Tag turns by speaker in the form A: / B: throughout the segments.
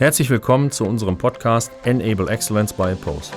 A: Herzlich willkommen zu unserem Podcast Enable Excellence by Pose.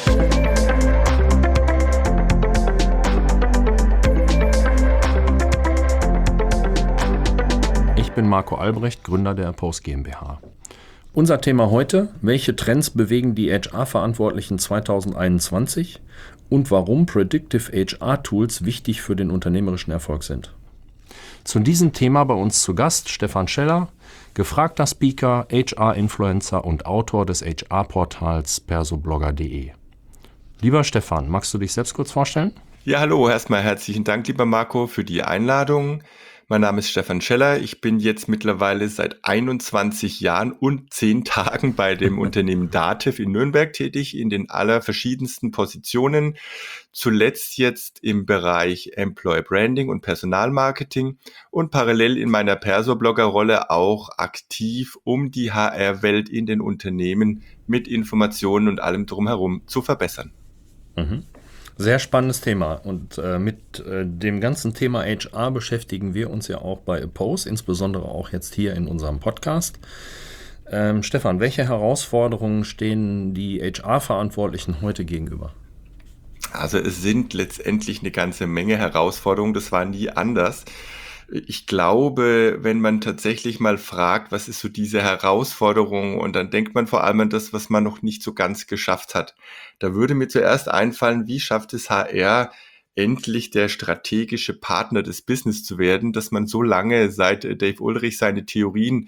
A: Ich bin Marco Albrecht, Gründer der Pose GmbH. Unser Thema heute: Welche Trends bewegen die HR-Verantwortlichen 2021 und warum Predictive HR-Tools wichtig für den unternehmerischen Erfolg sind. Zu diesem Thema bei uns zu Gast Stefan Scheller, gefragter Speaker, HR-Influencer und Autor des HR-Portals persoblogger.de. Lieber Stefan, magst du dich selbst kurz vorstellen?
B: Ja, hallo, erstmal herzlichen Dank, lieber Marco, für die Einladung. Mein Name ist Stefan Scheller. Ich bin jetzt mittlerweile seit 21 Jahren und 10 Tagen bei dem Unternehmen Dativ in Nürnberg tätig, in den allerverschiedensten Positionen. Zuletzt jetzt im Bereich Employer Branding und Personalmarketing und parallel in meiner Persoblogger-Rolle auch aktiv, um die HR-Welt in den Unternehmen mit Informationen und allem drumherum zu verbessern.
A: Sehr spannendes Thema und mit dem ganzen Thema HR beschäftigen wir uns ja auch bei Pose, insbesondere auch jetzt hier in unserem Podcast. Stefan, welche Herausforderungen stehen die HR-Verantwortlichen heute gegenüber?
B: Also es sind letztendlich eine ganze Menge Herausforderungen, das war nie anders. Ich glaube, wenn man tatsächlich mal fragt, was ist so diese Herausforderung, und dann denkt man vor allem an das, was man noch nicht so ganz geschafft hat. Da würde mir zuerst einfallen, wie schafft es HR, endlich der strategische Partner des Business zu werden, dass man so lange, seit Dave Ulrich seine Theorien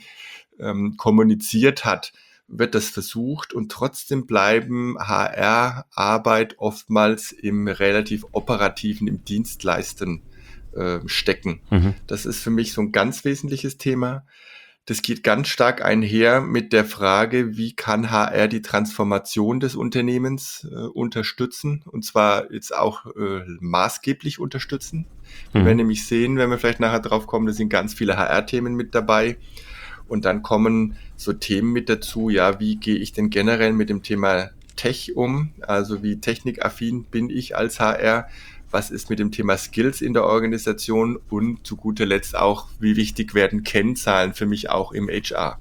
B: kommuniziert hat, wird das versucht, und trotzdem bleiben HR-Arbeit oftmals im relativ operativen, im Dienstleisten stecken. Das ist für mich so ein ganz wesentliches Thema. Das geht ganz stark einher mit der Frage, wie kann HR die Transformation des Unternehmens unterstützen, und zwar jetzt auch maßgeblich unterstützen. Wir werden nämlich sehen, wenn wir vielleicht nachher drauf kommen, da sind ganz viele HR-Themen mit dabei. Und dann kommen so Themen mit dazu, ja, wie gehe ich denn generell mit dem Thema Tech um? Also wie technikaffin bin ich als HR? Was ist mit dem Thema Skills in der Organisation? Und zu guter Letzt auch, wie wichtig werden Kennzahlen für mich auch im HR?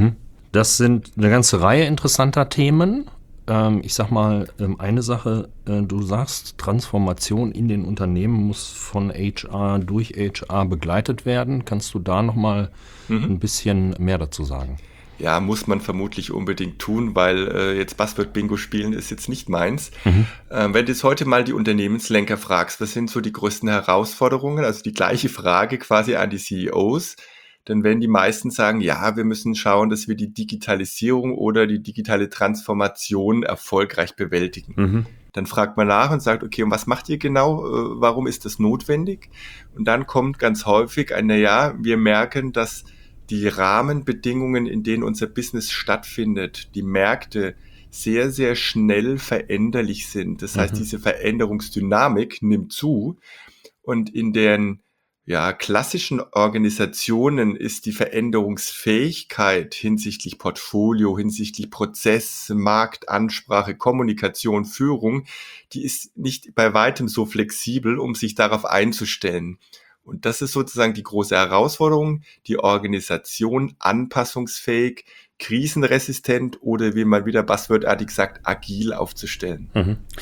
A: Das sind eine ganze Reihe interessanter Themen. Ich sag mal, eine Sache, du sagst, Transformation in den Unternehmen muss von HR durch HR begleitet werden. Kannst du da nochmal ein bisschen mehr dazu sagen?
B: Ja, muss man vermutlich unbedingt tun, weil jetzt Buzzword-Bingo spielen ist jetzt nicht meins. Wenn du jetzt heute mal die Unternehmenslenker fragst, was sind so die größten Herausforderungen, also die gleiche Frage quasi an die CEOs, dann werden die meisten sagen, ja, wir müssen schauen, dass wir die Digitalisierung oder die digitale Transformation erfolgreich bewältigen. Dann fragt man nach und sagt, okay, und was macht ihr genau? Warum ist das notwendig? Und dann kommt ganz häufig ein, naja, wir merken, dass die Rahmenbedingungen, in denen unser Business stattfindet, die Märkte sehr, sehr schnell veränderlich sind. Das heißt, diese Veränderungsdynamik nimmt zu, und in den klassischen Organisationen ist die Veränderungsfähigkeit hinsichtlich Portfolio, hinsichtlich Prozess, Markt, Ansprache, Kommunikation, Führung, die ist nicht bei weitem so flexibel, um sich darauf einzustellen. Und das ist sozusagen die große Herausforderung, die Organisation anpassungsfähig, krisenresistent oder, wie man wieder buzzwordartig sagt, agil aufzustellen.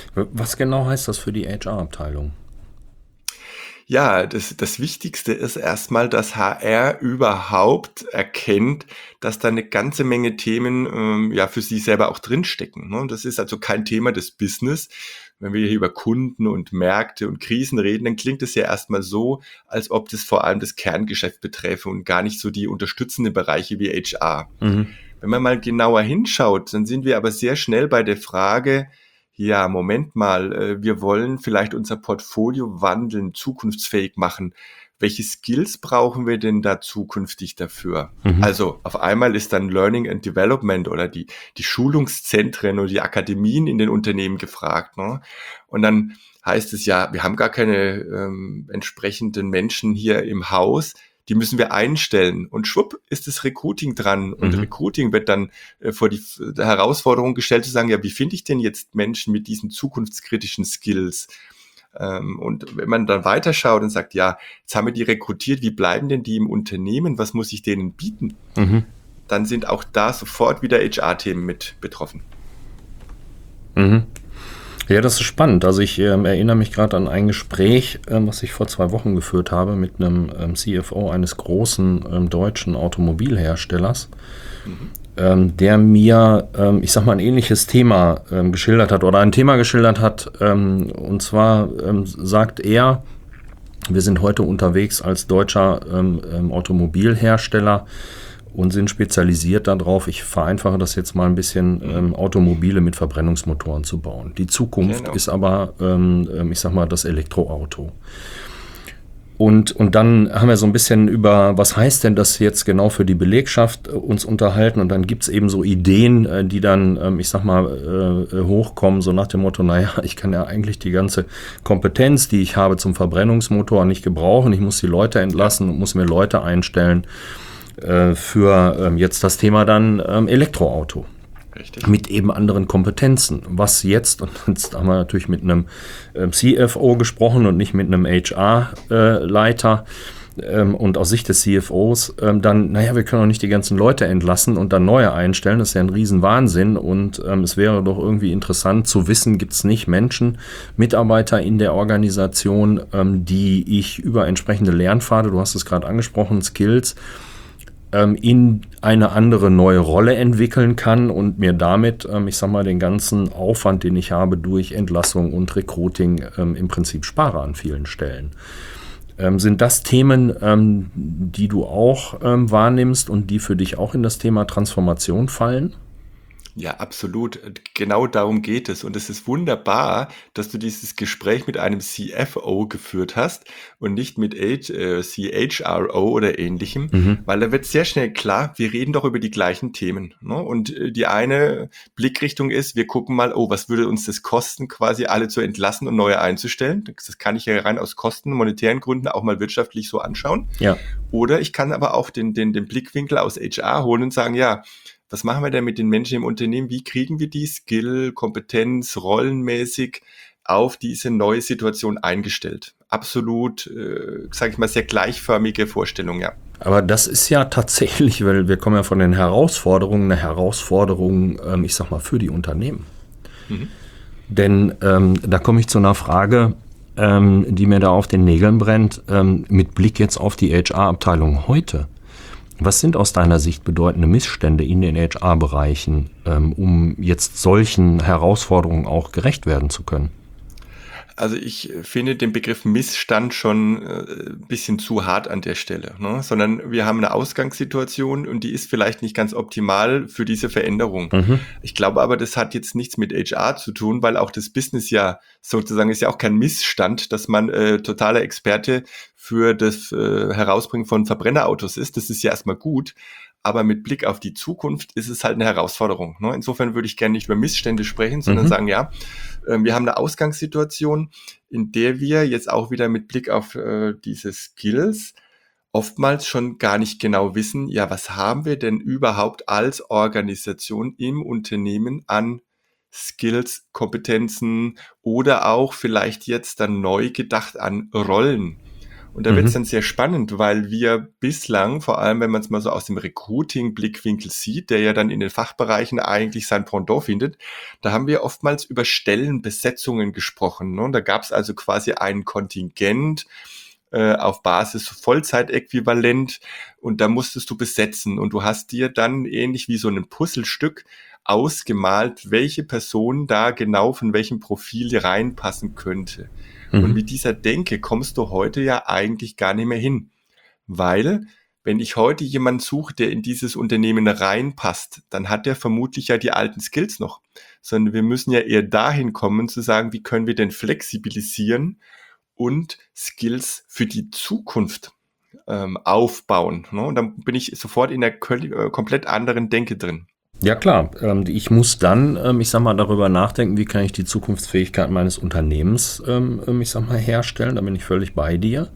A: Was genau heißt das für die HR-Abteilung?
B: Ja, das Wichtigste ist erstmal, dass HR überhaupt erkennt, dass da eine ganze Menge Themen für sie selber auch drinstecken. Ne? Das ist also kein Thema des Business. Wenn wir hier über Kunden und Märkte und Krisen reden, dann klingt es ja erstmal so, als ob das vor allem das Kerngeschäft beträfe und gar nicht so die unterstützenden Bereiche wie HR. Wenn man mal genauer hinschaut, dann sind wir aber sehr schnell bei der Frage, ja, Moment mal, wir wollen vielleicht unser Portfolio wandeln, zukunftsfähig machen. Welche Skills brauchen wir denn da zukünftig dafür? Also auf einmal ist dann Learning and Development oder die Schulungszentren oder die Akademien in den Unternehmen gefragt. Ne? Und dann heißt es ja, wir haben gar keine entsprechenden Menschen hier im Haus, die müssen wir einstellen. Und schwupp ist das Recruiting dran. Und Recruiting wird dann vor die Herausforderung gestellt zu sagen, ja, wie finde ich denn jetzt Menschen mit diesen zukunftskritischen Skills? Und wenn man dann weiterschaut und sagt, ja, jetzt haben wir die rekrutiert, wie bleiben denn die im Unternehmen? Was muss ich denen bieten? dann sind auch da sofort wieder HR-Themen mit betroffen.
A: Mhm. Ja, das ist spannend. Also ich erinnere mich gerade an ein Gespräch, was ich vor 2 Wochen geführt habe mit einem CFO eines großen deutschen Automobilherstellers, der mir, ich sag mal, ein ähnliches Thema geschildert hat oder ein Thema geschildert hat. Und zwar sagt er, wir sind heute unterwegs als deutscher Automobilhersteller und sind spezialisiert darauf, ich vereinfache das jetzt mal ein bisschen, Automobile mit Verbrennungsmotoren zu bauen. Die Zukunft ist aber, ich sag mal, das Elektroauto. Und dann haben wir so ein bisschen über, was heißt denn das jetzt genau für die Belegschaft uns unterhalten. Und dann gibt es eben so Ideen, die dann, ich sag mal, hochkommen, so nach dem Motto, naja, ich kann ja eigentlich die ganze Kompetenz, die ich habe zum Verbrennungsmotor, nicht gebrauchen. Ich muss die Leute entlassen und muss mir Leute einstellen für jetzt das Thema dann Elektroauto. Richtig. Mit eben anderen Kompetenzen. Was jetzt, und jetzt haben wir natürlich mit einem CFO gesprochen und nicht mit einem HR-Leiter, und aus Sicht des CFOs dann, naja, wir können doch nicht die ganzen Leute entlassen und dann neue einstellen, das ist ja ein Riesenwahnsinn und es wäre doch irgendwie interessant zu wissen, gibt es nicht Menschen, Mitarbeiter in der Organisation, die ich über entsprechende Lernpfade, du hast es gerade angesprochen, Skills, in eine andere neue Rolle entwickeln kann und mir damit, ich sag mal, den ganzen Aufwand, den ich habe durch Entlassung und Recruiting im Prinzip spare an vielen Stellen. Sind das Themen, die du auch wahrnimmst und die für dich auch in das Thema Transformation fallen?
B: Ja, absolut. Genau darum geht es. Und es ist wunderbar, dass du dieses Gespräch mit einem CFO geführt hast und nicht mit CHRO oder ähnlichem, weil da wird sehr schnell klar, wir reden doch über die gleichen Themen. Ne? Und die eine Blickrichtung ist, wir gucken mal, oh, was würde uns das kosten, quasi alle zu entlassen und neue einzustellen? Das kann ich ja rein aus Kosten, monetären Gründen auch mal wirtschaftlich so anschauen.
A: Ja.
B: Oder ich kann aber auch den Blickwinkel aus HR holen und sagen, ja, was machen wir denn mit den Menschen im Unternehmen? Wie kriegen wir die Skill, Kompetenz, rollenmäßig auf diese neue Situation eingestellt? Absolut, sage ich mal, sehr gleichförmige Vorstellung, ja.
A: Aber das ist ja tatsächlich, weil wir kommen ja von den Herausforderungen, eine Herausforderung, ich sag mal, für die Unternehmen. Denn da komme ich zu einer Frage, die mir da auf den Nägeln brennt, mit Blick jetzt auf die HR-Abteilung heute. Was sind aus deiner Sicht bedeutende Missstände in den HR-Bereichen, um jetzt solchen Herausforderungen auch gerecht werden zu können?
B: Also ich finde den Begriff Missstand schon ein bisschen zu hart an der Stelle, ne? Sondern wir haben eine Ausgangssituation und die ist vielleicht nicht ganz optimal für diese Veränderung. Ich glaube aber, das hat jetzt nichts mit HR zu tun, weil auch das Business ja sozusagen ist ja auch kein Missstand, dass man totaler Experte für das Herausbringen von Verbrennerautos ist. Das ist ja erstmal gut. Aber mit Blick auf die Zukunft ist es halt eine Herausforderung. Ne? Insofern würde ich gerne nicht über Missstände sprechen, sondern sagen, ja, wir haben eine Ausgangssituation, in der wir jetzt auch wieder mit Blick auf diese Skills oftmals schon gar nicht genau wissen, ja, was haben wir denn überhaupt als Organisation im Unternehmen an Skills, Kompetenzen oder auch vielleicht jetzt dann neu gedacht an Rollen. Und da wird es dann sehr spannend, weil wir bislang, vor allem wenn man es mal so aus dem Recruiting-Blickwinkel sieht, der ja dann in den Fachbereichen eigentlich sein Pendant findet, da haben wir oftmals über Stellenbesetzungen gesprochen. Ne? Und da gab es also quasi ein Kontingent auf Basis Vollzeitäquivalent und da musstest du besetzen und du hast dir dann ähnlich wie so ein Puzzlestück ausgemalt, welche Person da genau von welchem Profil reinpassen könnte. Und mit dieser Denke kommst du heute ja eigentlich gar nicht mehr hin. Weil, wenn ich heute jemanden suche, der in dieses Unternehmen reinpasst, dann hat der vermutlich ja die alten Skills noch. Sondern wir müssen ja eher dahin kommen, zu sagen, wie können wir denn flexibilisieren und Skills für die Zukunft aufbauen. Ne? Und dann bin ich sofort in einer komplett anderen Denke drin.
A: Ja klar, ich muss dann, ich sag mal, darüber nachdenken, wie kann ich die Zukunftsfähigkeit meines Unternehmens, ich sag mal, herstellen, da bin ich völlig bei dir.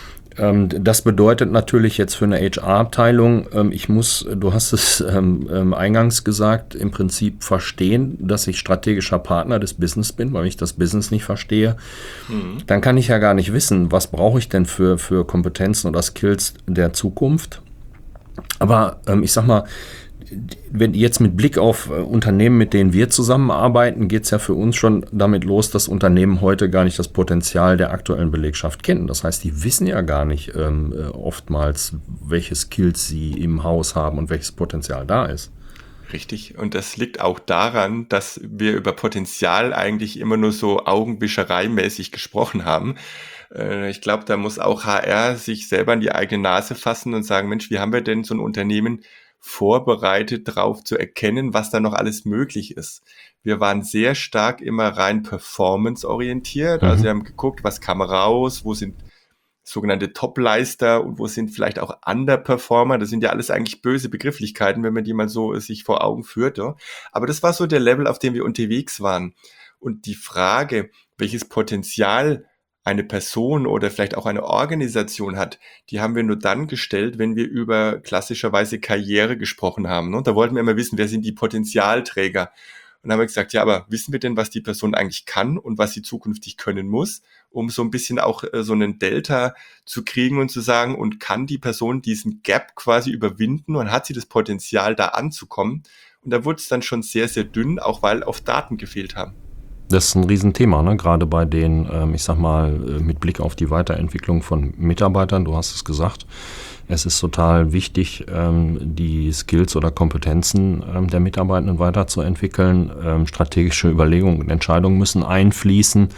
A: Das bedeutet natürlich jetzt für eine HR-Abteilung, ich muss, du hast es eingangs gesagt, im Prinzip verstehen, dass ich strategischer Partner des Business bin, weil ich das Business nicht verstehe. Dann kann ich ja gar nicht wissen, was brauche ich denn für Kompetenzen oder Skills der Zukunft. Aber ich sag mal, wenn jetzt mit Blick auf Unternehmen, mit denen wir zusammenarbeiten, geht es ja für uns schon damit los, dass Unternehmen heute gar nicht das Potenzial der aktuellen Belegschaft kennen. Das heißt, die wissen ja gar nicht oftmals, welche Skills sie im Haus haben und welches Potenzial da ist.
B: Richtig. Und das liegt auch daran, dass wir über Potenzial eigentlich immer nur so augenwischereimäßig gesprochen haben. Ich glaube, da muss auch HR sich selber an die eigene Nase fassen und sagen, Mensch, wie haben wir denn so ein Unternehmen vorbereitet, darauf zu erkennen, was da noch alles möglich ist? Wir waren sehr stark immer rein performance-orientiert. Also wir haben geguckt, was kam raus, wo sind sogenannte Topleister und wo sind vielleicht auch Underperformer. Das sind ja alles eigentlich böse Begrifflichkeiten, wenn man die mal so sich vor Augen führt. Ja. Aber das war so der Level, auf dem wir unterwegs waren. Und die Frage, welches Potenzial eine Person oder vielleicht auch eine Organisation hat, die haben wir nur dann gestellt, wenn wir über klassischerweise Karriere gesprochen haben. Und da wollten wir immer wissen, wer sind die Potenzialträger? Und dann haben wir gesagt, ja, aber wissen wir denn, was die Person eigentlich kann und was sie zukünftig können muss, um so ein bisschen auch so einen Delta zu kriegen und zu sagen, und kann die Person diesen Gap quasi überwinden und hat sie das Potenzial, da anzukommen? Und da wurde es dann schon sehr, sehr dünn, auch weil auf Daten gefehlt haben.
A: Das ist ein Riesenthema, ne? Gerade bei den, ich sag mal, mit Blick auf die Weiterentwicklung von Mitarbeitern, du hast es gesagt, es ist total wichtig, die Skills oder Kompetenzen der Mitarbeitenden weiterzuentwickeln. Strategische Überlegungen und Entscheidungen müssen einfließen.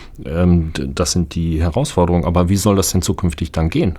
A: Das sind die Herausforderungen. Aber wie soll das denn zukünftig dann gehen?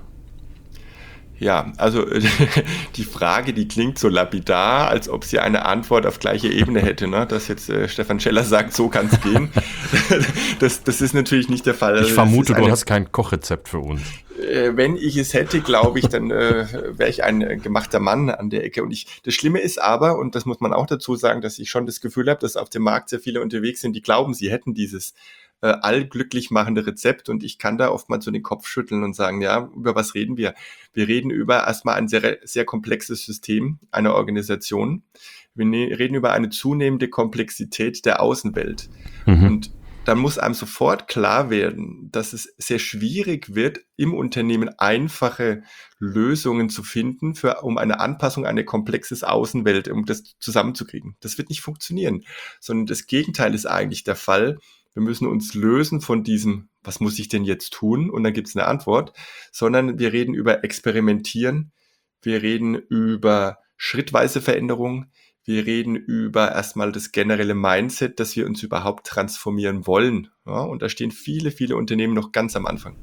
B: Ja, also die Frage, die klingt so lapidar, als ob sie eine Antwort auf gleicher Ebene hätte, ne? Dass jetzt Stefan Scheller sagt, so kann es gehen. Das ist natürlich nicht der Fall.
A: Ich vermute, du hast kein Kochrezept für uns.
B: Wenn ich es hätte, glaube ich, dann wäre ich ein gemachter Mann an der Ecke. Und das Schlimme ist aber, und das muss man auch dazu sagen, dass ich schon das Gefühl habe, dass auf dem Markt sehr viele unterwegs sind, die glauben, sie hätten dieses allglücklich machende Rezept, und ich kann da oftmals so den Kopf schütteln und sagen, ja, über was reden wir? Wir reden über erstmal ein sehr, sehr komplexes System einer Organisation. Wir reden über eine zunehmende Komplexität der Außenwelt. Und dann muss einem sofort klar werden, dass es sehr schwierig wird, im Unternehmen einfache Lösungen zu finden, um eine Anpassung an eine komplexes Außenwelt, um das zusammenzukriegen. Das wird nicht funktionieren, sondern das Gegenteil ist eigentlich der Fall. Wir müssen uns lösen von diesem, was muss ich denn jetzt tun? Und dann gibt es eine Antwort, sondern wir reden über Experimentieren, wir reden über schrittweise Veränderung, wir reden über erstmal das generelle Mindset, dass wir uns überhaupt transformieren wollen. Ja, und da stehen viele, viele Unternehmen noch ganz am Anfang.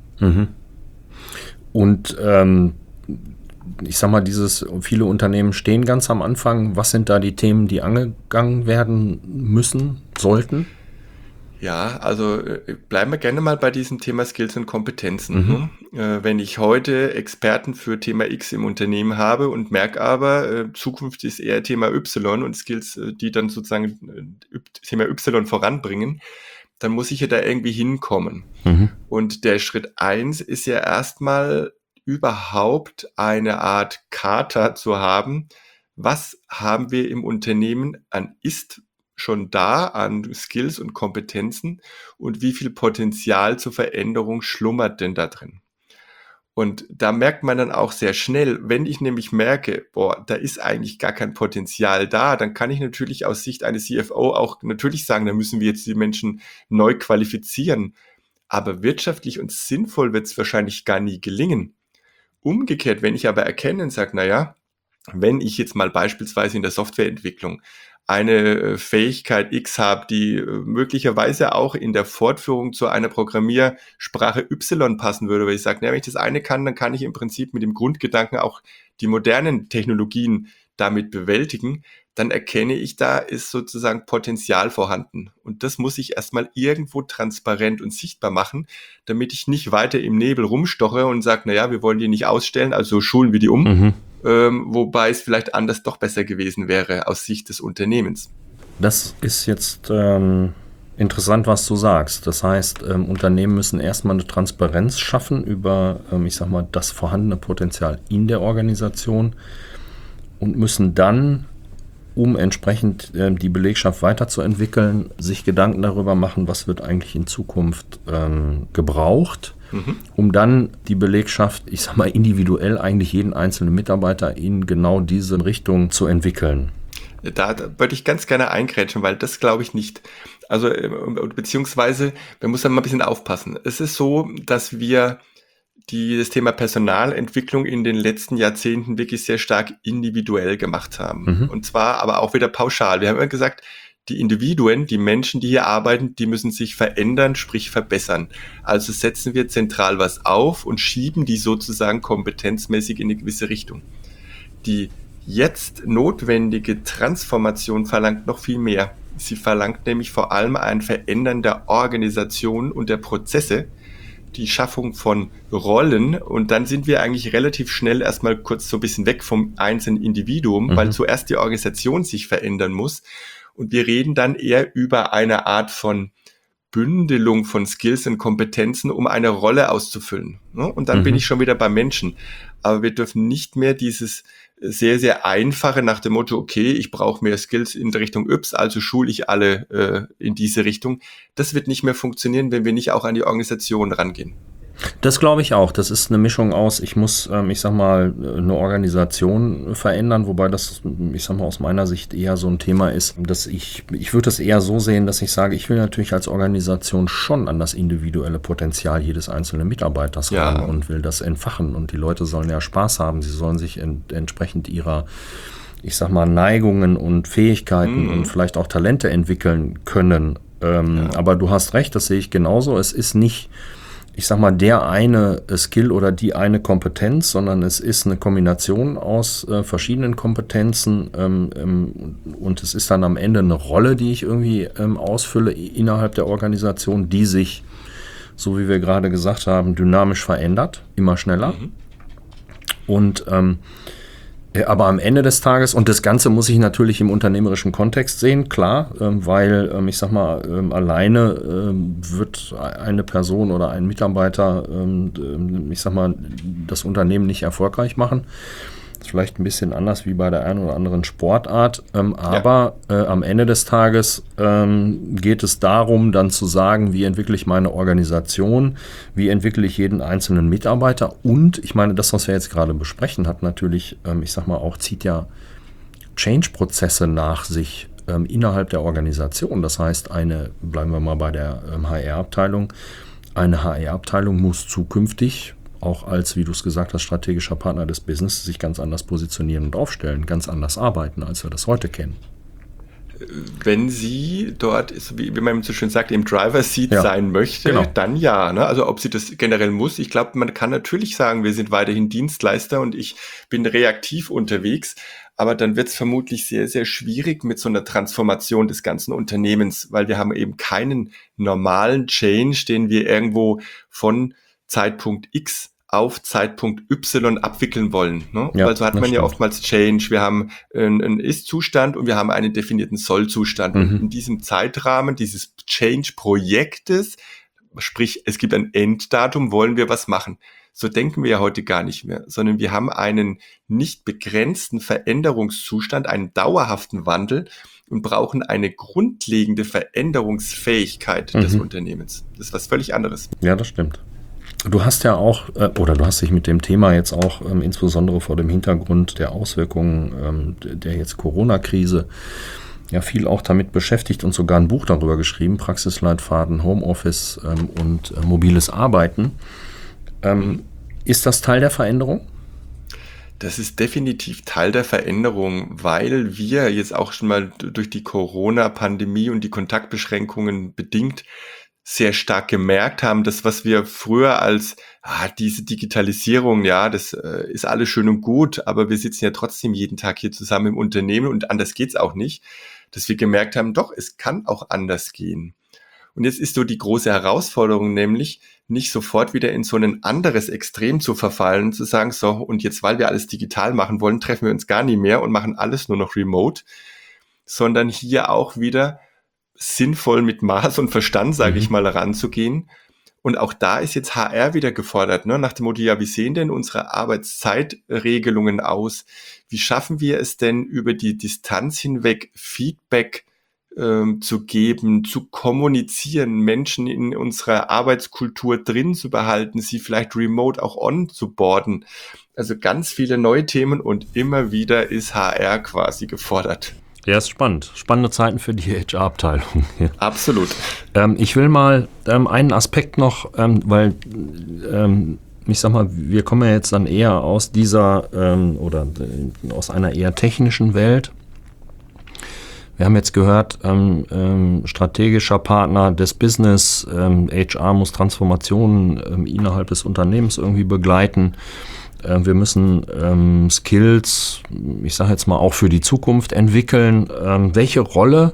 A: Und ich sag mal, viele Unternehmen stehen ganz am Anfang. Was sind da die Themen, die angegangen werden müssen, sollten?
B: Ja, also bleiben wir gerne mal bei diesem Thema Skills und Kompetenzen. Wenn ich heute Experten für Thema X im Unternehmen habe und merke aber, Zukunft ist eher Thema Y und Skills, die dann sozusagen Thema Y voranbringen, dann muss ich ja da irgendwie hinkommen. Und der Schritt 1 ist ja erstmal überhaupt eine Art Charta zu haben. Was haben wir im Unternehmen an schon da an Skills und Kompetenzen und wie viel Potenzial zur Veränderung schlummert denn da drin? Und da merkt man dann auch sehr schnell, wenn ich nämlich merke, da ist eigentlich gar kein Potenzial da, dann kann ich natürlich aus Sicht eines CFO auch natürlich sagen, da müssen wir jetzt die Menschen neu qualifizieren. Aber wirtschaftlich und sinnvoll wird es wahrscheinlich gar nie gelingen. Umgekehrt, wenn ich aber erkenne und sage, naja, wenn ich jetzt mal beispielsweise in der Softwareentwicklung eine Fähigkeit X habe, die möglicherweise auch in der Fortführung zu einer Programmiersprache Y passen würde, weil ich sage, wenn ich das eine kann, dann kann ich im Prinzip mit dem Grundgedanken auch die modernen Technologien damit bewältigen, dann erkenne ich, da ist sozusagen Potenzial vorhanden. Und das muss ich erstmal irgendwo transparent und sichtbar machen, damit ich nicht weiter im Nebel rumstoche und sage, wir wollen die nicht ausstellen, also schulen wir die um. Wobei es vielleicht anders doch besser gewesen wäre aus Sicht des Unternehmens.
A: Das ist jetzt interessant, was du sagst. Das heißt, Unternehmen müssen erstmal eine Transparenz schaffen über, ich sag mal, das vorhandene Potenzial in der Organisation und müssen dann um entsprechend die Belegschaft weiterzuentwickeln, sich Gedanken darüber machen, was wird eigentlich in Zukunft gebraucht, um dann die Belegschaft, ich sag mal individuell eigentlich jeden einzelnen Mitarbeiter in genau diese Richtung zu entwickeln.
B: Da würde ich ganz gerne eingrätschen, weil das glaube ich nicht. Also, beziehungsweise, wir müssen mal ein bisschen aufpassen. Es ist so, dass wir das Thema Personalentwicklung in den letzten Jahrzehnten wirklich sehr stark individuell gemacht haben. Und zwar aber auch wieder pauschal. Wir haben immer gesagt, die Individuen, die Menschen, die hier arbeiten, die müssen sich verändern, sprich verbessern. Also setzen wir zentral was auf und schieben die sozusagen kompetenzmäßig in eine gewisse Richtung. Die jetzt notwendige Transformation verlangt noch viel mehr. Sie verlangt nämlich vor allem ein Verändern der Organisation und der Prozesse, die Schaffung von Rollen, und dann sind wir eigentlich relativ schnell erstmal kurz so ein bisschen weg vom einzelnen Individuum, weil zuerst die Organisation sich verändern muss, und wir reden dann eher über eine Art von Bündelung von Skills und Kompetenzen, um eine Rolle auszufüllen. Und dann bin ich schon wieder bei Menschen. Aber wir dürfen nicht mehr dieses sehr, sehr einfache nach dem Motto, okay, ich brauche mehr Skills in der Richtung Y, also schule ich alle in diese Richtung. Das wird nicht mehr funktionieren, wenn wir nicht auch an die Organisation rangehen.
A: Das glaube ich auch. Das ist eine Mischung aus, ich muss, ich sag mal, eine Organisation verändern, wobei das, ich sag mal, aus meiner Sicht eher so ein Thema ist, dass ich würde das eher so sehen, dass ich sage, ich will natürlich als Organisation schon an das individuelle Potenzial jedes einzelnen Mitarbeiters ran und will das entfachen, und die Leute sollen ja Spaß haben, sie sollen sich entsprechend ihrer, ich sag mal, Neigungen und Fähigkeiten und vielleicht auch Talente entwickeln können. Aber du hast recht, das sehe ich genauso. Es ist nicht, ich sag mal, der eine Skill oder die eine Kompetenz, sondern es ist eine Kombination aus verschiedenen Kompetenzen, und es ist dann am Ende eine Rolle, die ich irgendwie ausfülle innerhalb der Organisation, die sich, so wie wir gerade gesagt haben, dynamisch verändert, immer schneller. Und aber am Ende des Tages, und das Ganze muss ich natürlich im unternehmerischen Kontext sehen, klar, weil, ich sag mal, alleine wird eine Person oder ein Mitarbeiter, ich sag mal, das Unternehmen nicht erfolgreich machen. Das ist vielleicht ein bisschen anders wie bei der einen oder anderen Sportart, aber am Ende des Tages geht es darum, dann zu sagen, wie entwickle ich meine Organisation, wie entwickle ich jeden einzelnen Mitarbeiter, und ich meine, das, was wir jetzt gerade besprechen, hat natürlich, ich sag mal auch, zieht ja Change-Prozesse nach sich innerhalb der Organisation. Das heißt, bleiben wir mal bei der HR-Abteilung, eine HR-Abteilung muss zukünftig auch als, wie du es gesagt hast, strategischer Partner des Business sich ganz anders positionieren und aufstellen, ganz anders arbeiten, als wir das heute kennen.
B: Wenn sie dort, wie man so schön sagt, im Driver-Seat sein möchte, dann ja. Ne? Also ob sie das generell muss. Ich glaube, man kann natürlich sagen, wir sind weiterhin Dienstleister und ich bin reaktiv unterwegs, aber dann wird es vermutlich sehr, sehr schwierig mit so einer Transformation des ganzen Unternehmens, weil wir haben eben keinen normalen Change, den wir irgendwo von Zeitpunkt X auf Zeitpunkt Y abwickeln wollen. Ne? Weil so hat man ja oftmals Change. Wir haben einen Ist-Zustand und wir haben einen definierten Soll-Zustand. Und in diesem Zeitrahmen dieses Change-Projektes, sprich es gibt ein Enddatum, wollen wir was machen. So denken wir ja heute gar nicht mehr, sondern wir haben einen nicht begrenzten Veränderungszustand, einen dauerhaften Wandel und brauchen eine grundlegende Veränderungsfähigkeit des Unternehmens. Das ist was völlig anderes.
A: Ja, das stimmt. Du hast ja auch, oder du hast dich mit dem Thema jetzt auch insbesondere vor dem Hintergrund der Auswirkungen der jetzt Corona-Krise ja viel auch damit beschäftigt und sogar ein Buch darüber geschrieben, Praxisleitfaden, Homeoffice und mobiles Arbeiten. Ist das Teil der Veränderung?
B: Das ist definitiv Teil der Veränderung, weil wir jetzt auch schon mal durch die Corona-Pandemie und die Kontaktbeschränkungen bedingt sehr stark gemerkt haben, dass was wir früher als diese Digitalisierung, ja, das ist alles schön und gut, aber wir sitzen ja trotzdem jeden Tag hier zusammen im Unternehmen und anders geht's auch nicht, dass wir gemerkt haben, doch, es kann auch anders gehen. Und jetzt ist so die große Herausforderung, nämlich nicht sofort wieder in so ein anderes Extrem zu verfallen, zu sagen, so, und jetzt, weil wir alles digital machen wollen, treffen wir uns gar nicht mehr und machen alles nur noch remote, sondern hier auch wieder sinnvoll mit Maß und Verstand, sage ich mal, ranzugehen Und auch da ist jetzt HR wieder gefordert, ne? Nach dem Motto, ja, wie sehen denn unsere Arbeitszeitregelungen aus? Wie schaffen wir es denn, über die Distanz hinweg Feedback zu geben, zu kommunizieren, Menschen in unserer Arbeitskultur drin zu behalten, sie vielleicht remote auch on zu boarden? Also ganz viele neue Themen und immer wieder ist HR quasi gefordert.
A: Ja, ist spannend. Spannende Zeiten für die HR-Abteilung.
B: Absolut.
A: Ich will mal einen Aspekt noch, weil ich sag mal, wir kommen ja jetzt dann eher aus dieser oder aus einer eher technischen Welt. Wir haben jetzt gehört, strategischer Partner des Business, HR muss Transformationen innerhalb des Unternehmens irgendwie begleiten. Wir müssen Skills, ich sage jetzt mal, auch für die Zukunft entwickeln. Welche Rolle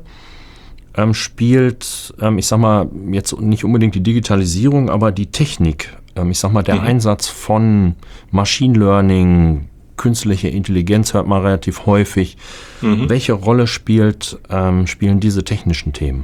A: spielt, ich sag mal, jetzt nicht unbedingt die Digitalisierung, aber die Technik? Ich sag mal, der Einsatz von Machine Learning, künstliche Intelligenz hört man relativ häufig. Welche Rolle spielen diese technischen Themen?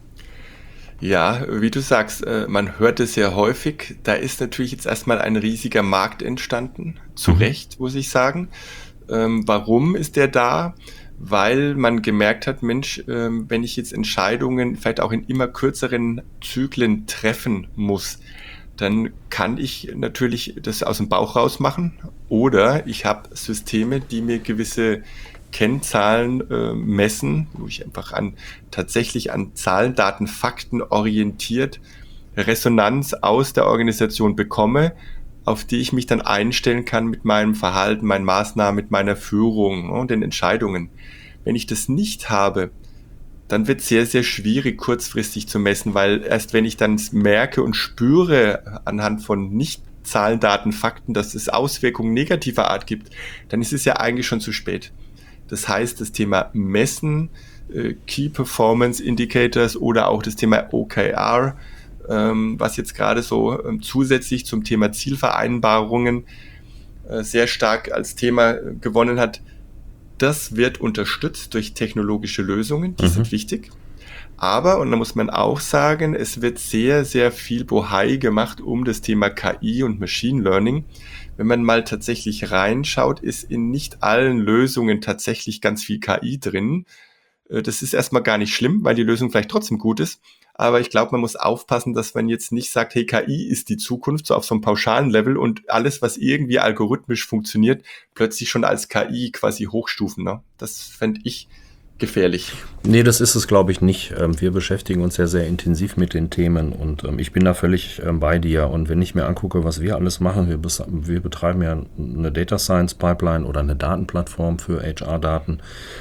B: Ja, wie du sagst, man hört es sehr häufig. Da ist natürlich jetzt erstmal ein riesiger Markt entstanden. Zu Recht, muss ich sagen. Warum ist der da? Weil man gemerkt hat, Mensch, wenn ich jetzt Entscheidungen vielleicht auch in immer kürzeren Zyklen treffen muss, dann kann ich natürlich das aus dem Bauch raus machen. Oder ich habe Systeme, die mir gewisse Kennzahlen messen, wo ich einfach tatsächlich an Zahlen, Daten, Fakten orientiert Resonanz aus der Organisation bekomme, auf die ich mich dann einstellen kann mit meinem Verhalten, meinen Maßnahmen, mit meiner Führung und den Entscheidungen. Wenn ich das nicht habe, dann wird es sehr, sehr schwierig, kurzfristig zu messen, weil erst wenn ich dann merke und spüre anhand von nicht Zahlen, Daten, Fakten, dass es Auswirkungen negativer Art gibt, dann ist es ja eigentlich schon zu spät. Das heißt, das Thema Messen, Key Performance Indicators oder auch das Thema OKR, was jetzt gerade so zusätzlich zum Thema Zielvereinbarungen sehr stark als Thema gewonnen hat, das wird unterstützt durch technologische Lösungen, die sind wichtig. Aber, und da muss man auch sagen, es wird sehr, sehr viel Bohai gemacht um das Thema KI und Machine Learning. Wenn man mal tatsächlich reinschaut, ist in nicht allen Lösungen tatsächlich ganz viel KI drin. Das ist erstmal gar nicht schlimm, weil die Lösung vielleicht trotzdem gut ist. Aber ich glaube, man muss aufpassen, dass man jetzt nicht sagt, hey, KI ist die Zukunft, so auf so einem pauschalen Level und alles, was irgendwie algorithmisch funktioniert, plötzlich schon als KI quasi hochstufen. Ne? Das fände ich gefährlich.
A: Nee, das ist es, glaube ich, nicht. Wir beschäftigen uns ja sehr intensiv mit den Themen und ich bin da völlig bei dir. Und wenn ich mir angucke, was wir alles machen, wir betreiben ja eine Data Science Pipeline oder eine Datenplattform für HR-Daten,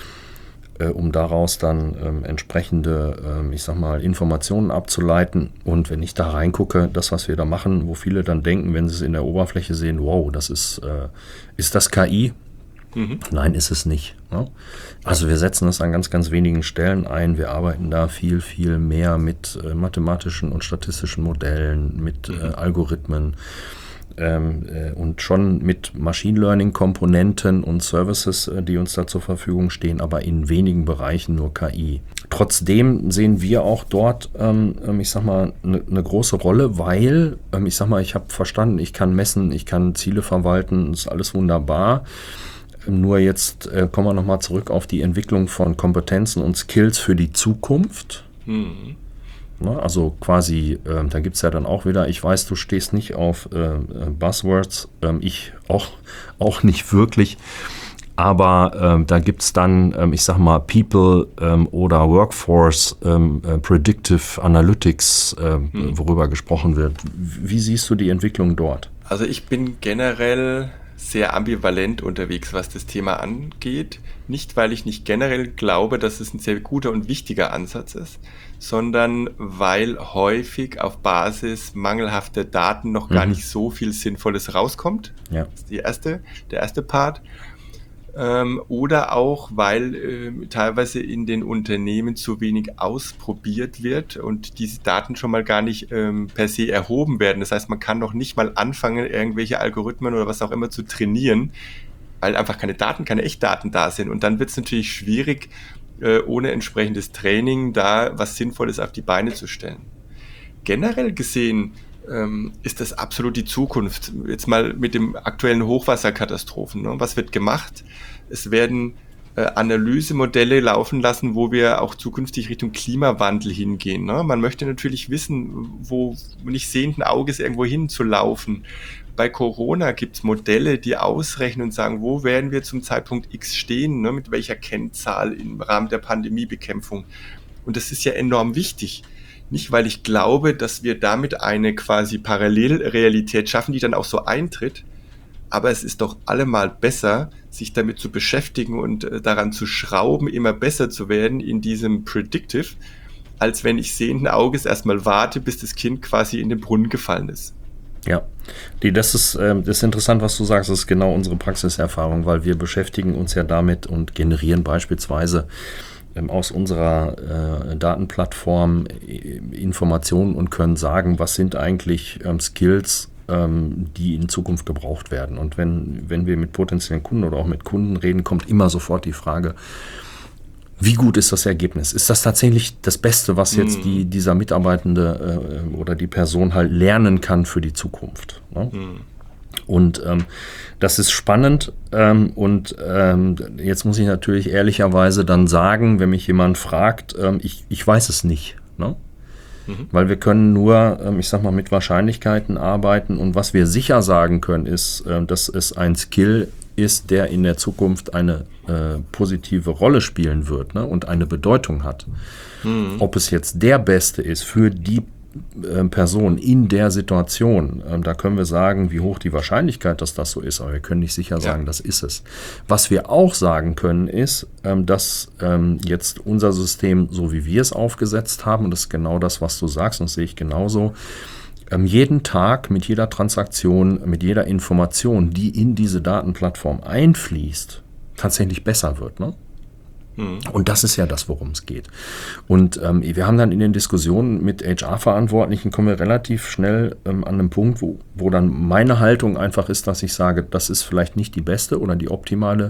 A: um daraus dann entsprechende, ich sag mal, Informationen abzuleiten. Und wenn ich da reingucke, das, was wir da machen, wo viele dann denken, wenn sie es in der Oberfläche sehen, wow, das ist das KI? Nein, ist es nicht. Ne? Also wir setzen das an ganz, ganz wenigen Stellen ein. Wir arbeiten da viel, viel mehr mit mathematischen und statistischen Modellen, mit Algorithmen und schon mit Machine Learning Komponenten und Services, die uns da zur Verfügung stehen, aber in wenigen Bereichen nur KI. Trotzdem sehen wir auch dort, ich sag mal, eine große Rolle, weil, ich sag mal, ich habe verstanden, ich kann messen, ich kann Ziele verwalten, ist alles wunderbar. Nur jetzt kommen wir nochmal zurück auf die Entwicklung von Kompetenzen und Skills für die Zukunft. Ne, also quasi, da gibt es ja dann auch wieder, ich weiß, du stehst nicht auf Buzzwords, ich auch nicht wirklich, aber da gibt es dann, ich sag mal, People oder Workforce, Predictive Analytics, worüber gesprochen wird. Wie siehst du die Entwicklung dort?
B: Also ich bin generell sehr ambivalent unterwegs, was das Thema angeht. Nicht, weil ich nicht generell glaube, dass es ein sehr guter und wichtiger Ansatz ist, sondern weil häufig auf Basis mangelhafter Daten noch gar nicht so viel Sinnvolles rauskommt.
A: Ja.
B: Das ist der erste Part. Oder auch, weil teilweise in den Unternehmen zu wenig ausprobiert wird und diese Daten schon mal gar nicht per se erhoben werden. Das heißt, man kann noch nicht mal anfangen, irgendwelche Algorithmen oder was auch immer zu trainieren, weil einfach keine Daten, keine Echtdaten da sind. Und dann wird es natürlich schwierig, ohne entsprechendes Training da was Sinnvolles auf die Beine zu stellen. Generell gesehen ist das absolut die Zukunft. Jetzt mal mit dem aktuellen Hochwasserkatastrophen. Ne? Was wird gemacht? Es werden Analysemodelle laufen lassen, wo wir auch zukünftig Richtung Klimawandel hingehen. Ne? Man möchte natürlich wissen, wo nicht sehenden Auges irgendwo hinzulaufen. Bei Corona gibt es Modelle, die ausrechnen und sagen, wo werden wir zum Zeitpunkt X stehen, ne? Mit welcher Kennzahl im Rahmen der Pandemiebekämpfung. Und das ist ja enorm wichtig. Nicht, weil ich glaube, dass wir damit eine quasi Parallelrealität schaffen, die dann auch so eintritt, aber es ist doch allemal besser, sich damit zu beschäftigen und daran zu schrauben, immer besser zu werden in diesem Predictive, als wenn ich sehenden Auges erstmal warte, bis das Kind quasi in den Brunnen gefallen ist.
A: Ja, das ist interessant, was du sagst. Das ist genau unsere Praxiserfahrung, weil wir beschäftigen uns ja damit und generieren beispielsweise aus unserer Datenplattform Informationen und können sagen, was sind eigentlich Skills, die in Zukunft gebraucht werden. Und wenn wir mit potenziellen Kunden oder auch mit Kunden reden, kommt immer sofort die Frage, wie gut ist das Ergebnis? Ist das tatsächlich das Beste, was jetzt dieser Mitarbeitende oder die Person halt lernen kann für die Zukunft? Ne? Und das ist spannend. Jetzt muss ich natürlich ehrlicherweise dann sagen, wenn mich jemand fragt, ich weiß es nicht. Ne? Weil wir können nur, ich sag mal, mit Wahrscheinlichkeiten arbeiten. Und was wir sicher sagen können, ist, dass es ein Skill ist, der in der Zukunft eine positive Rolle spielen wird, ne, und eine Bedeutung hat. Ob es jetzt der Beste ist für die Person in der Situation, da können wir sagen, wie hoch die Wahrscheinlichkeit, dass das so ist, aber wir können nicht sicher sagen, das ist es. Was wir auch sagen können, ist, dass jetzt unser System, so wie wir es aufgesetzt haben, und das ist genau das, was du sagst, und das sehe ich genauso, jeden Tag mit jeder Transaktion, mit jeder Information, die in diese Datenplattform einfließt, tatsächlich besser wird, ne? Und das ist ja das, worum es geht. Und wir haben dann in den Diskussionen mit HR-Verantwortlichen, kommen wir relativ schnell an einen Punkt, wo dann meine Haltung einfach ist, dass ich sage, das ist vielleicht nicht die beste oder die optimale,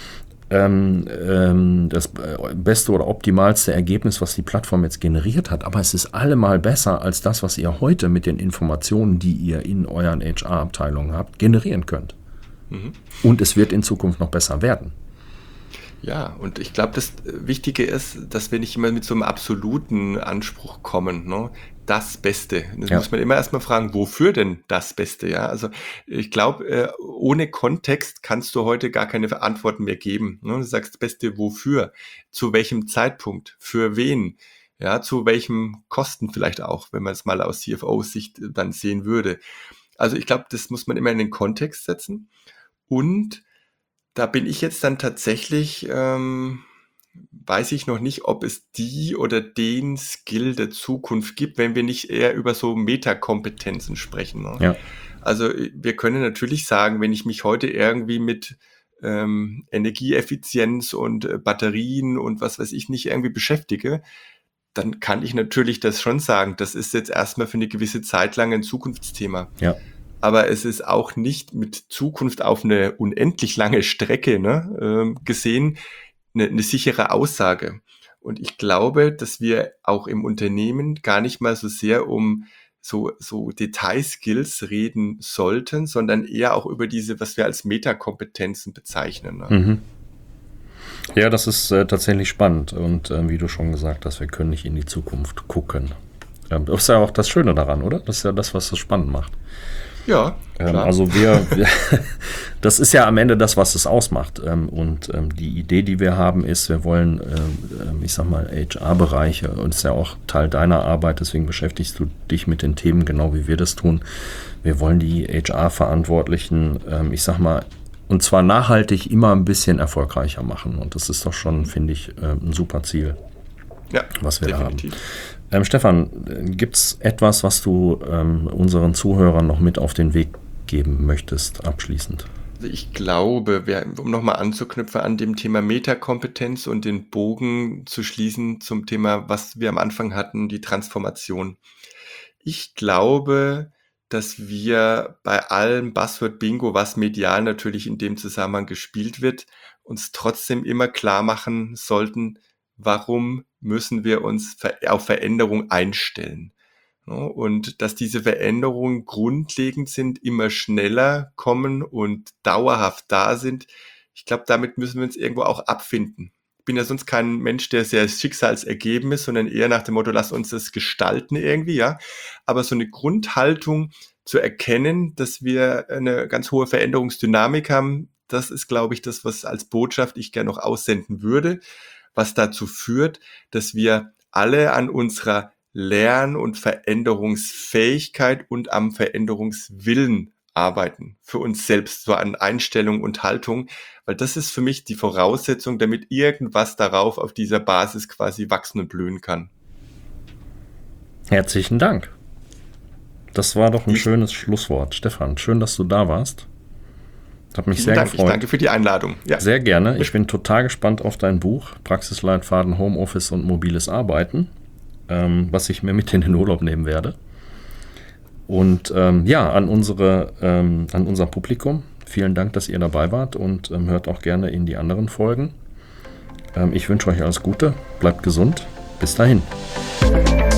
A: das beste oder optimalste Ergebnis, was die Plattform jetzt generiert hat. Aber es ist allemal besser als das, was ihr heute mit den Informationen, die ihr in euren HR-Abteilungen habt, generieren könnt. Und es wird in Zukunft noch besser werden.
B: Ja, und ich glaube, das Wichtige ist, dass wir nicht immer mit so einem absoluten Anspruch kommen, ne? Das Beste. Das muss man immer erstmal fragen, wofür denn das Beste? Ja, also ich glaube, ohne Kontext kannst du heute gar keine Antworten mehr geben. Ne? Du sagst, Beste wofür? Zu welchem Zeitpunkt? Für wen? Ja, zu welchem Kosten vielleicht auch, wenn man es mal aus CFO-Sicht dann sehen würde. Also ich glaube, das muss man immer in den Kontext setzen. Und da bin ich jetzt dann tatsächlich, weiß ich noch nicht, ob es die oder den Skill der Zukunft gibt, wenn wir nicht eher über so Metakompetenzen sprechen. Ne?
A: Ja.
B: Also wir können natürlich sagen, wenn ich mich heute irgendwie mit Energieeffizienz und Batterien und was weiß ich nicht irgendwie beschäftige, dann kann ich natürlich das schon sagen. Das ist jetzt erstmal für eine gewisse Zeit lang ein Zukunftsthema.
A: Ja.
B: Aber es ist auch nicht mit Zukunft auf eine unendlich lange Strecke gesehen eine sichere Aussage. Und ich glaube, dass wir auch im Unternehmen gar nicht mal so sehr um so Detailskills reden sollten, sondern eher auch über diese, was wir als Metakompetenzen bezeichnen. Ne?
A: Ja, das ist tatsächlich spannend. Und wie du schon gesagt hast, wir können nicht in die Zukunft gucken. Das ist ja auch das Schöne daran, oder? Das ist ja das, was es spannend macht.
B: Ja, klar.
A: Also das ist ja am Ende das, was es ausmacht. Und die Idee, die wir haben, ist, wir wollen, ich sag mal, HR-Bereiche, und das ist ja auch Teil deiner Arbeit, deswegen beschäftigst du dich mit den Themen genau wie wir das tun. Wir wollen die HR-Verantwortlichen, ich sag mal, und zwar nachhaltig immer ein bisschen erfolgreicher machen. Und das ist doch schon, finde ich, ein super Ziel, was wir definitiv da haben. Stefan, gibt es etwas, was du unseren Zuhörern noch mit auf den Weg geben möchtest, abschließend?
B: Also ich glaube, um nochmal anzuknüpfen an dem Thema Metakompetenz und den Bogen zu schließen zum Thema, was wir am Anfang hatten, die Transformation. Ich glaube, dass wir bei allem Buzzword-Bingo, was medial natürlich in dem Zusammenhang gespielt wird, uns trotzdem immer klar machen sollten, warum müssen wir uns auf Veränderung einstellen? Ja, und dass diese Veränderungen grundlegend sind, immer schneller kommen und dauerhaft da sind, ich glaube, damit müssen wir uns irgendwo auch abfinden. Ich bin ja sonst kein Mensch, der sehr schicksalsergeben ist, sondern eher nach dem Motto, lass uns das gestalten irgendwie, ja. Aber so eine Grundhaltung zu erkennen, dass wir eine ganz hohe Veränderungsdynamik haben, das ist, glaube ich, das, was als Botschaft ich gerne noch aussenden würde, was dazu führt, dass wir alle an unserer Lern- und Veränderungsfähigkeit und am Veränderungswillen arbeiten. Für uns selbst, so an Einstellung und Haltung, weil das ist für mich die Voraussetzung, damit irgendwas darauf auf dieser Basis quasi wachsen und blühen kann.
A: Herzlichen Dank. Das war doch ein schönes Schlusswort. Stefan, schön, dass du da warst. Hat mich sehr gefreut.
B: Ich danke für die Einladung.
A: Ja. Sehr gerne. Ich bin total gespannt auf dein Buch, Praxisleitfaden Homeoffice und mobiles Arbeiten, was ich mir mit in den Urlaub nehmen werde. Und an unser Publikum, vielen Dank, dass ihr dabei wart und hört auch gerne in die anderen Folgen. Ich wünsche euch alles Gute, bleibt gesund, bis dahin.